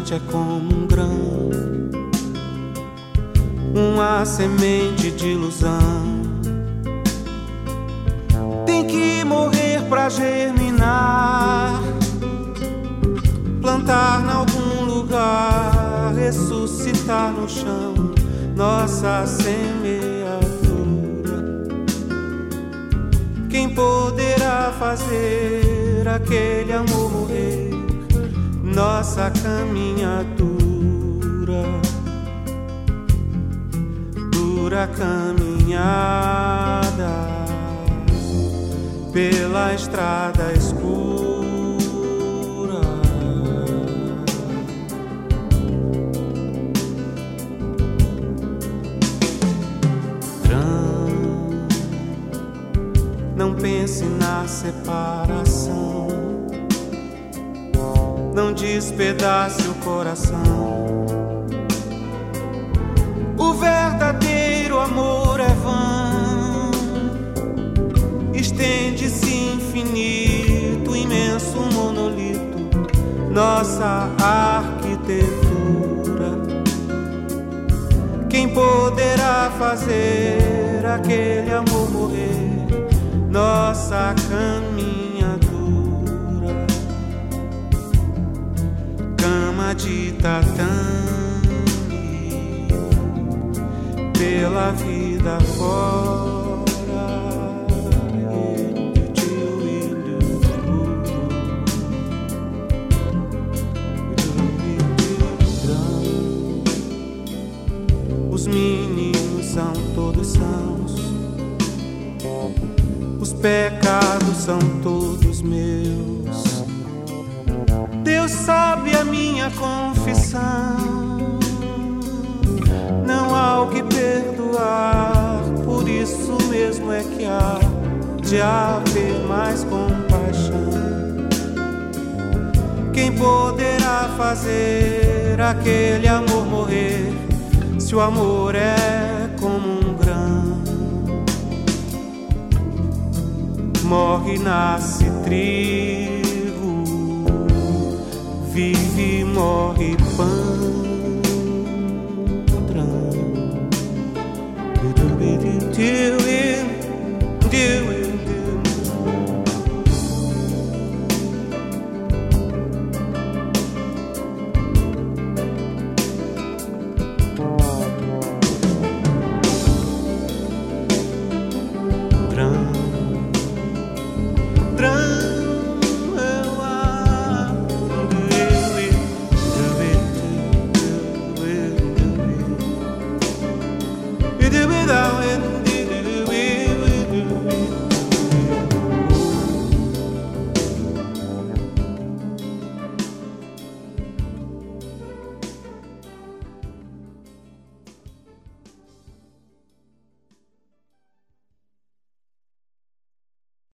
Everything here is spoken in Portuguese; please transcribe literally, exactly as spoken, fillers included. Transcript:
distante é como um grão, uma semente de ilusão. Tem que morrer pra germinar, plantar em algum lugar, ressuscitar no chão nossa semeadura. Quem poderá fazer aquele amor morrer? Nossa caminhadura, dura caminhada pela estrada escura. Não pense na separação, não despedace o coração. O verdadeiro amor é vão, estende-se infinito, imenso monolito, nossa arquitetura. Quem poderá fazer aquele amor morrer? Nossa caminhadura, cama de tatame, pela vida fora. Os meninos são todos sãos, os pecados são todos meus. Deus sabe a minha confissão, não há o que perdoar, por isso mesmo é que há de haver mais compaixão. Quem poderá fazer aquele amor morrer, se o amor é como um grão? Morre, nasce trigo, vive, morre pão.